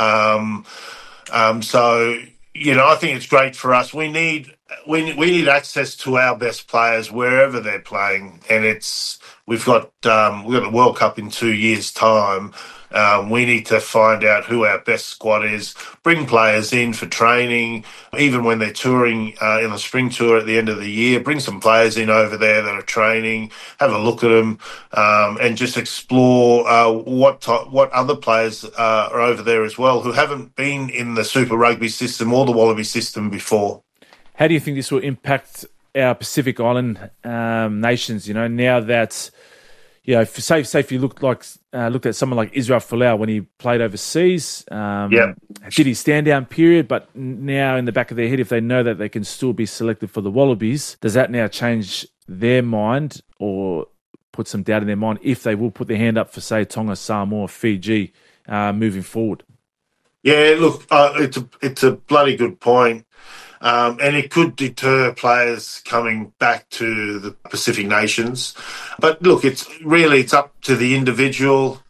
I think it's great for us. We need access to our best players wherever they're playing, and we've got the World Cup in 2 years' time. We need to find out who our best squad is, bring players in for training, even when they're touring in the spring tour at the end of the year, bring some players in over there that are training, have a look at them, and just explore what other players are over there as well who haven't been in the Super Rugby system or the Wallaby system before. How do you think this will impact our Pacific Island nations, now that... say if you looked at someone like Israel Folau when he played overseas, did his stand-down period, but now in the back of their head, if they know that they can still be selected for the Wallabies, does that now change their mind or put some doubt in their mind if they will put their hand up for, say, Tonga, Samoa, Fiji moving forward? Yeah, look, it's a bloody good point. And it could deter players coming back to the Pacific nations. But look, it's up to the individual.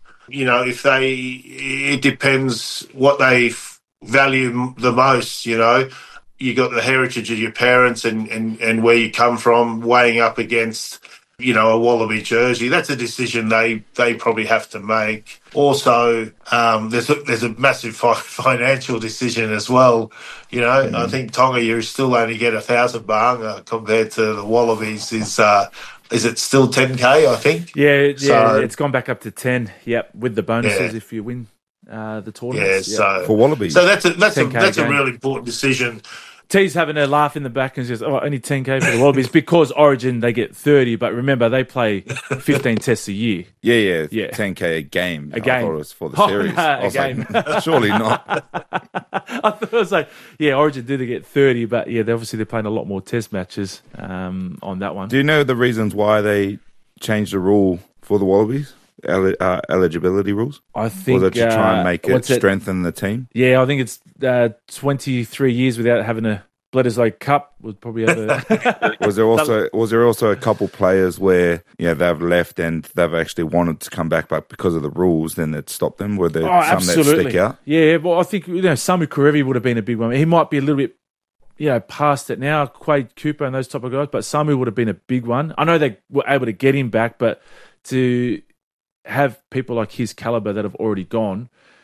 It depends what they value the most, You got the heritage of your parents and where you come from weighing up against, a Wallaby jersey. That's a decision they probably have to make. Also, there's a massive financial decision as well. I think Tonga, you still only get 1,000 bahanga compared to the Wallabies. Is it still 10K, I think? Yeah, so, it's gone back up to 10. Yep, with the bonuses if you win the tournament. Yeah, so for Wallabies. So that's a really important decision. T's having a laugh in the back and says, only 10K for the Wallabies because Origin, they get 30. But remember, they play 15 tests a year. Yeah. 10K a game. A game. I thought it was for the series. No, a game. Like, surely not. I thought it was like, Origin do get 30, but they're playing a lot more test matches on that one. Do you know the reasons why they changed the rule for the Wallabies? Eligibility rules? I think... Was it to try and make it strengthen the team? Yeah, I think it's 23 years without having a Bledisloe Cup. Would probably have a... Was there also a couple players where they've left and they've actually wanted to come back, but because of the rules, then it stopped them? Were there some absolutely. that stick out? Yeah, well, I think Samu Karevi would have been a big one. He might be a little bit past it now, Quade Cooper and those type of guys, but Samu would have been a big one. I know they were able to get him back, but to have people like his caliber that have already gone,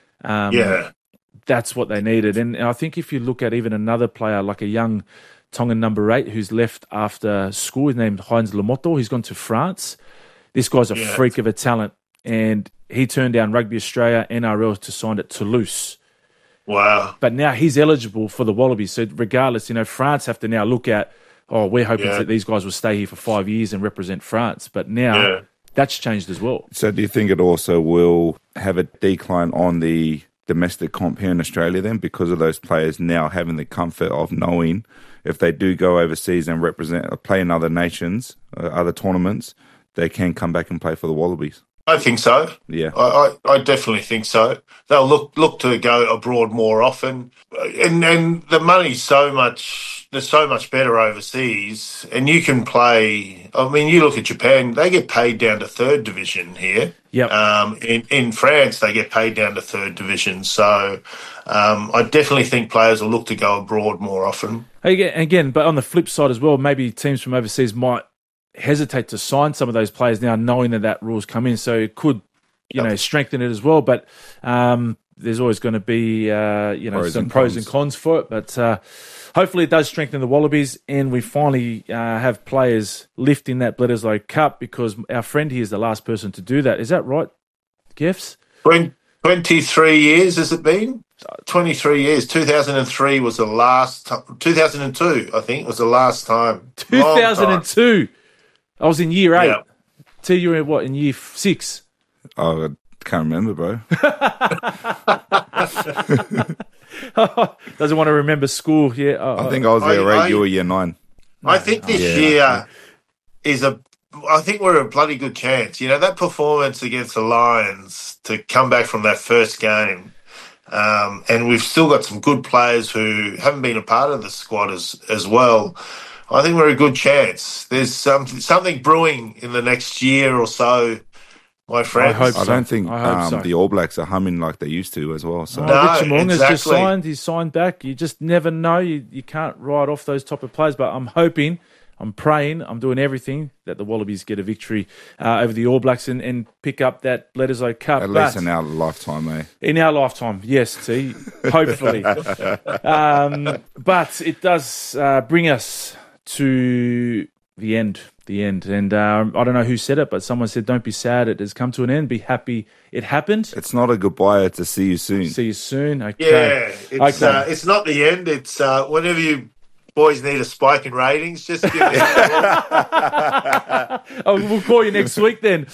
that's what they needed. And I think if you look at even another player like a young Tongan number 8 who's left after school, his name's Heinz Lamoto, he's gone to France. This guy's a freak of a talent, and he turned down Rugby Australia, NRL to sign at Toulouse. Wow. But now he's eligible for the Wallabies. So regardless, France have to now look at, we're hoping that these guys will stay here for 5 years and represent France. But now that's changed as well. So do you think it also will have a decline on the domestic comp here in Australia then, because of those players now having the comfort of knowing if they do go overseas and play in other nations, other tournaments, they can come back and play for the Wallabies? I think so. Yeah. I definitely think so. They'll look to go abroad more often, and the money's so much better overseas, and you can play. I mean, you look at Japan; they get paid down to third division here. Yep. In France, they get paid down to third division. So, I definitely think players will look to go abroad more often. Again, but on the flip side as well, maybe teams from overseas might hesitate to sign some of those players now, knowing that rules come in. So it could, strengthen it as well. But there's always going to be, some pros and cons for it. But hopefully it does strengthen the Wallabies, and we finally have players lifting that Bledisloe Cup, because our friend here is the last person to do that. Is that right, Geffs? 23 years has it been? 23 years. 2003 was the last time. 2002, I think, was the last time. 2002. I was in year 8. Yeah. T, you were in year 6? Oh, I can't remember, bro. Doesn't want to remember school. Yeah, I think I was there 8. You were year 9. I think this year is I think we're a bloody good chance. That performance against the Lions to come back from that first game, and we've still got some good players who haven't been a part of the squad as well. I think we're a good chance. There's something brewing in the next year or so, my friends. I don't think the All Blacks are humming like they used to as well. So. Richard Mo'unga's just signed. He's signed back. You just never know. You can't write off those type of players. But I'm hoping, I'm praying, I'm doing everything that the Wallabies get a victory over the All Blacks and pick up that Bledisloe Cup. At least in our lifetime, eh? In our lifetime, yes, T. Hopefully. But it does bring us to the end. And I don't know who said it, but someone said, don't be sad, it has come to an end. Be happy it happened. It's not a goodbye, it's a see you soon. See you soon, okay. Yeah, it's not the end. It's whenever you boys need a spike in ratings, just give me a call. We'll call you next week then.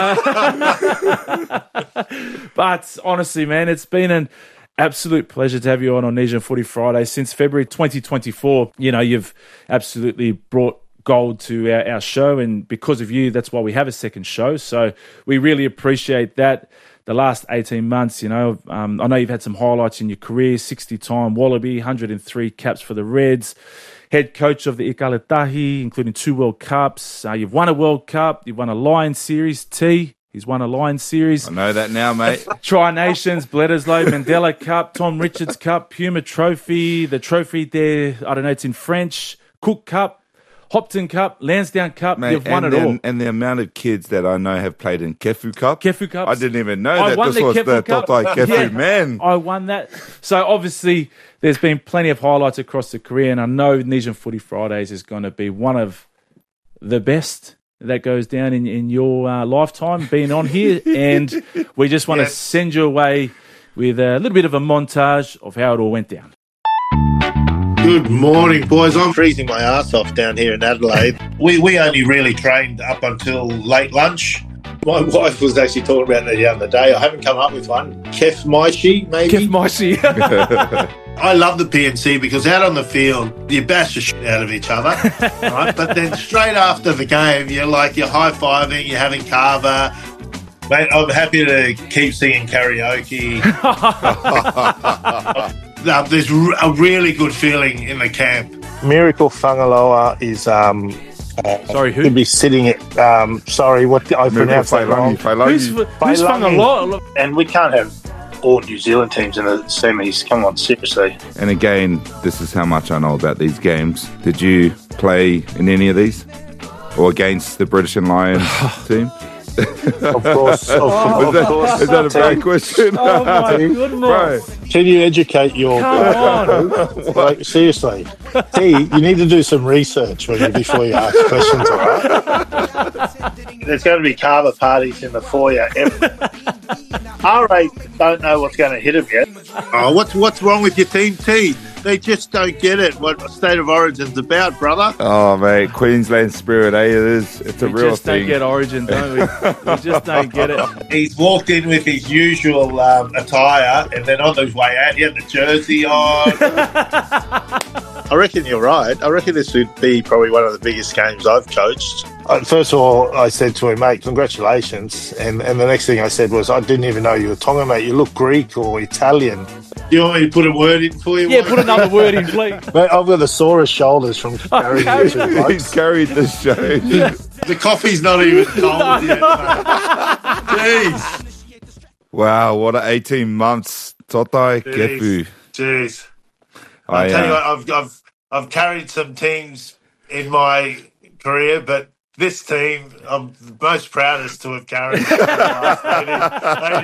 But honestly, man, it's been an absolute pleasure to have you on Nesian Footy Friday since February 2024. You've absolutely brought gold to our show, and because of you, that's why we have a second show. So we really appreciate that. The last 18 months, I know you've had some highlights in your career: 60-time Wallaby, 103 caps for the Reds, head coach of the Ikaletahi, including 2 World Cups. You've won a World Cup, you've won a Lions Series. He's won a Lions Series. I know that now, mate. Tri-Nations, Bledisloe, Mandela Cup, Tom Richards Cup, Puma Trophy, the trophy there, I don't know, it's in French, Cook Cup, Hopton Cup, Lansdowne Cup. Mate, you've won it all. And the amount of kids that I know have played in Kefu Cup. Kefu Cups. I didn't even know that this was the Totai Kefu, man. I won that. So obviously there's been plenty of highlights across the career, and I know Nesian Footy Fridays is going to be one of the best that goes down in your lifetime being on here. And we just want to send you away with a little bit of a montage of how it all went down. Good morning, boys. I'm freezing my ass off down here in Adelaide. We only really trained up until late lunch. My wife was actually talking about it the other day. I haven't come up with one. Kef Maishi, maybe? Kef Maishi. I love the PNC because out on the field, you bash the shit out of each other, right? But then straight after the game, you're high-fiving, you're having kava. Mate, I'm happy to keep singing karaoke. There's a really good feeling in the camp. Miracle Whangaloa is sorry, who? Could be sitting at sorry, what I pronounced that wrong. Who's Whangaloa? And we can't have all New Zealand teams in the semis. Come on, seriously. And again, this is how much I know about these games. Did you play in any of these? Or against the British and Lions team? Of course. Of course. Is that a bad question? Oh my goodness. Bro, can you educate your... Come on. Like, seriously. T, you need to do some research before you ask questions, all right? There's going to be carver parties in the foyer. R8 don't know what's going to hit them yet. Oh, what's wrong with your team, T? They just don't get it, what State of Origin's about, brother. Oh, mate, Queensland spirit, eh? It's a real thing. We just don't get Origin, don't we? We just don't get it. He's walked in with his usual attire, and then on his way out, he had the jersey on. I reckon you're right. I reckon this would be probably one of the biggest games I've coached. First of all, I said to him, mate, congratulations. And the next thing I said was, I didn't even know you were Tongan, mate. You look Greek or Italian. You want me to put a word in for you? Yeah, put another word in, please. Mate, I've got the sorest shoulders from carrying you two blokes. He's carried the show. The coffee's not even cold yet, mate. Jeez. Wow, what an 18 months. Totai Kefu. Jeez. I'll tell you what, I've carried some teams in my career, but this team, I'm the most proudest to have carried for the last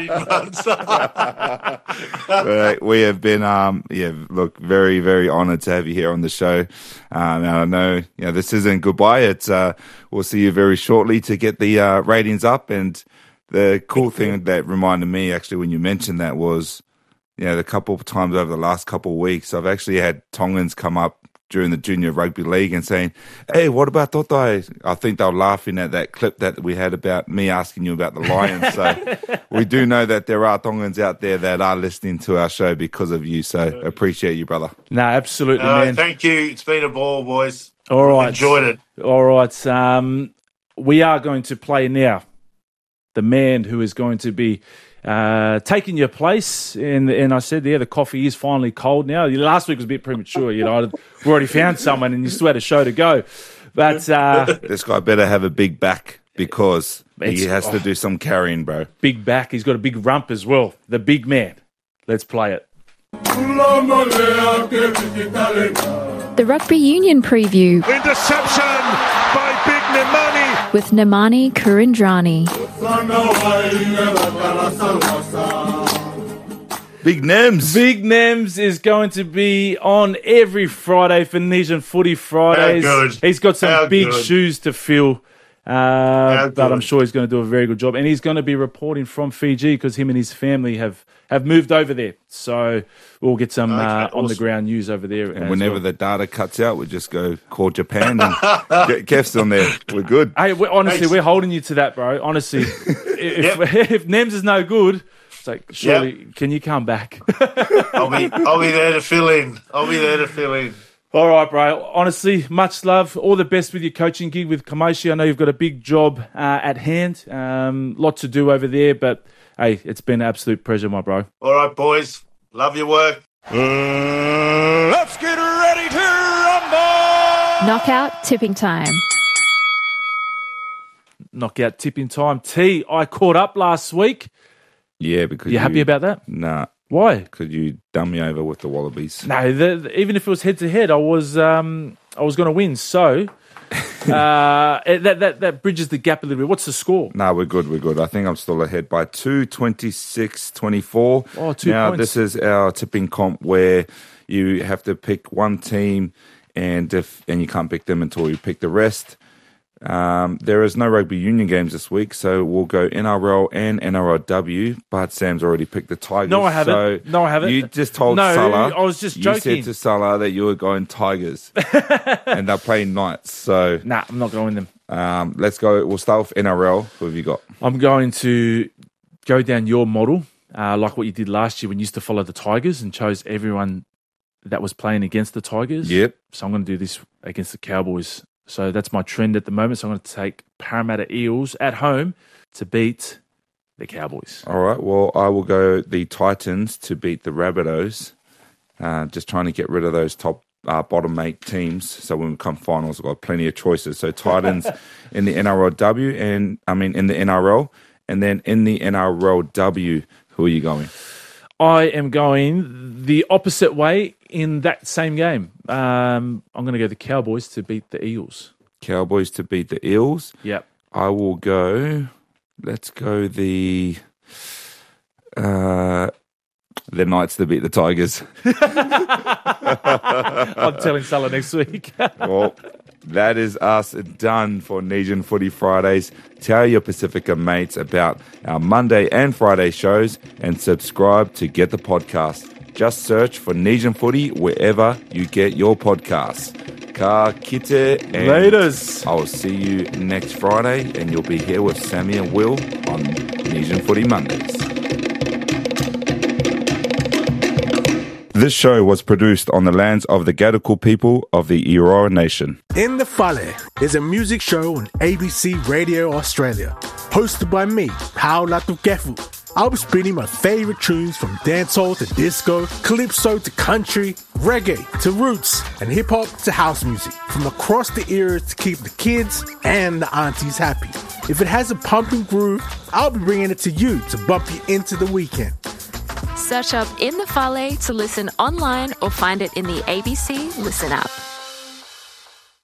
18 months. We have been, look, very, very honoured to have you here on the show. And I know, this isn't goodbye. It's we'll see you very shortly to get the ratings up. And the cool thing that reminded me actually when you mentioned that was, the couple of times over the last couple of weeks, I've actually had Tongans come up during the Junior Rugby League and saying, hey, what about Totai? I think they were laughing at that clip that we had about me asking you about the Lions. So we do know that there are Tongans out there that are listening to our show because of you. So appreciate you, brother. No, absolutely, man. Thank you. It's been a ball, boys. All right. Enjoyed it. All right. We are going to play now the man who is going to be taking your place, and I said, the coffee is finally cold now. Last week was a bit premature, we already found someone, and you still had a show to go. But this guy better have a big back because he has to do some carrying, bro. Big back. He's got a big rump as well. The big man. Let's play it. The Rugby Union Preview. Interception by Big Nemani. With Nemani Kurindrani. Big Nems. Big Nems is going to be on every Friday for Nesian Footy Fridays. How good. He's got some How big good. shoes to fill. But good. I'm sure he's going to do a very good job. And he's going to be reporting from Fiji because him and his family have moved over there. So we'll get some on-the-ground news over there. And whenever the data cuts out, we just go call Japan and get Kef's on there. We're good. Hey, we're holding you to that, bro. Honestly, if Nems is no good, it's like, surely, can you come back? I'll be there to fill in. All right, bro. Honestly, much love. All the best with your coaching gig with Kamaishi. I know you've got a big job at hand. Lot to do over there, but hey, it's been an absolute pleasure, my bro. All right, boys. Love your work. Let's get ready to rumble! Knockout tipping time. Knockout tipping time. T, I caught up last week. Yeah, because you happy about that? Nah. Why? Because you dumb me over with the Wallabies. No, even if it was head to head, I was going to win. So that bridges the gap a little bit. What's the score? No, we're good. I think I'm still ahead by 2, 26-24. Oh, 2 now, points. this is our tipping comp where you have to pick one team and you can't pick them until you pick the rest. There is no rugby union games this week, so we'll go NRL and NRLW, but Sam's already picked the Tigers. No, I haven't. You just told Salah. I was just joking. You said to Salah that you were going Tigers, and they're playing Knights. So Nah, I'm not going them. Let's go. We'll start with NRL. Who have you got? I'm going to go down your model, like what you did last year when you used to follow the Tigers and chose everyone that was playing against the Tigers. Yep. So I'm going to do this against the Cowboys. So that's my trend at the moment. So I'm going to take Parramatta Eels at home to beat the Cowboys. All right. Well, I will go the Titans to beat the Rabbitohs. Just trying to get rid of those bottom 8 teams. So when we come finals, we've got plenty of choices. So Titans in the NRLW in the NRL. And then in the NRLW, who are you going? I am going the opposite way in that same game. I'm going to go the Cowboys to beat the Eels. Cowboys to beat the Eels. Yep. I will go. Let's go the Knights to beat the Tigers. I'm telling Salah next week. Well, that is us done for Nesian Footy Fridays. Tell your Pacifica mates about our Monday and Friday shows and subscribe to get the podcast. Just search for Nesian Footy wherever you get your podcasts. Ka kite and Laters. I'll see you next Friday and you'll be here with Sammy and Will on Nesian Footy Mondays. This show was produced on the lands of the Gadigal people of the Eora Nation. In the Fale is a music show on ABC Radio Australia, hosted by me, Pao Latukefu. I'll be spinning my favourite tunes from dancehall to disco, calypso to country, reggae to roots, and hip-hop to house music, from across the eras to keep the kids and the aunties happy. If it has a pumping groove, I'll be bringing it to you to bump you into the weekend. Search up In the Fale to listen online or find it in the ABC Listen app.